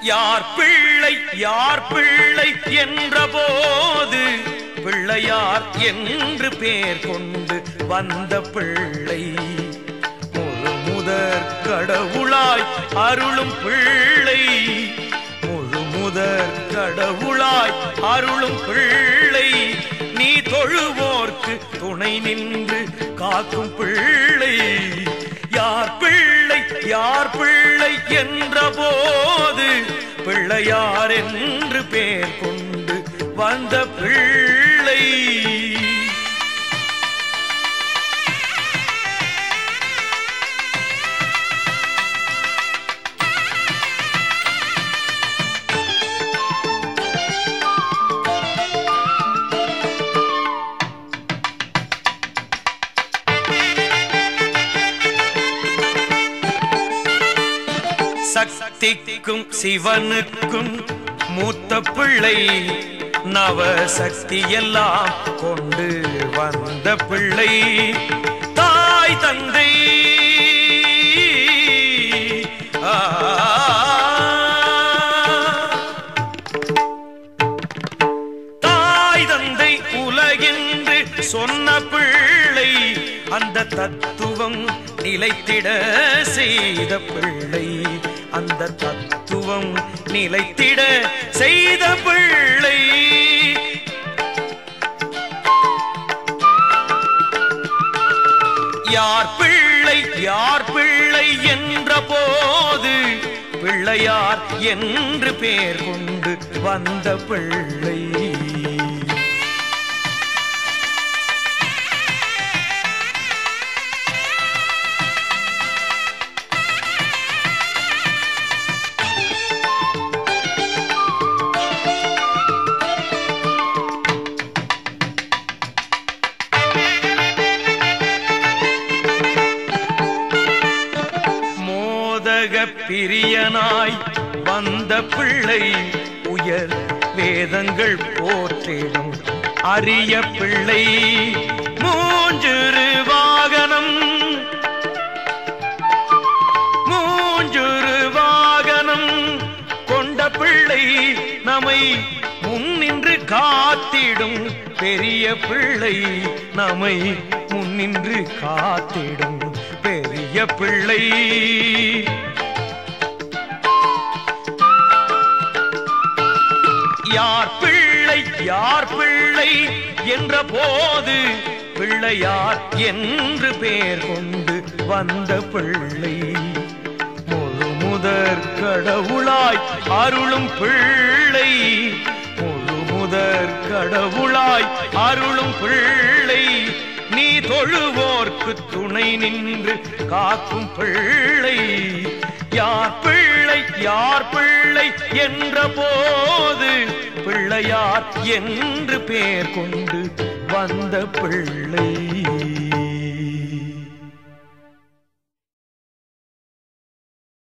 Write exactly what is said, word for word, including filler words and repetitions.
யார் பிள்ளை யார் பிள்ளை என்ற போது பிள்ளையார் என்று பேர் கொண்டு வந்த பிள்ளை முழு முதற் கடவுளாய் அருளும் பிள்ளை முழு முதற் கடவுளாய் அருளும் பிள்ளை நீ தொழுவோர்க்கு துணை நின்று காக்கும் பிள்ளை யார் பிள்ளை யார் பிள்ளை என்ற போது பிள்ளையார் என்று பேர் கொண்டு வந்த பிள்ளை சக்திக்கும் சிவனுக்கும் மூத்த பிள்ளை நவசக்தி எல்லாம் கொண்டு வந்த பிள்ளை தாய் தந்தை தாய் தந்தை உலகென்று சொன்ன பிள்ளை அந்த தத்துவம் நிலைத்திட செய்த பிள்ளை அந்த தத்துவம் நிலைத்திட செய்த பிள்ளை யார் பிள்ளை யார் பிள்ளை என்ற போது பிள்ளையார் என்று பேர் கொண்டு வந்த பிள்ளை பிரியனாய் வந்த பிள்ளை உயர் வேதங்கள் போற்றிடும் அரிய பிள்ளை மூஞ்சுரு வாகனம் மூஞ்சுரு வாகனம் கொண்ட பிள்ளை நம்மை முன்னின்று காத்திடும் பெரிய பிள்ளை நம்மை முன்னின்று காத்திடும் பெரிய பிள்ளை யார் பிள்ளை யார் பிள்ளை என்ற போது பிள்ளையார் என்று பேர் கொண்டு வந்த பிள்ளை முழு முதற் கடவுளாய் அருளும் பிள்ளை முழு முதற் கடவுளாய் அருளும் பிள்ளை நீ தொழுவோர்க்கு துணை நின்று காக்கும் பிள்ளை யார் பிள்ளை யார் பிள்ளை என்ற போது பிள்ளையார் என்று பேர் கொண்டு வந்த பிள்ளை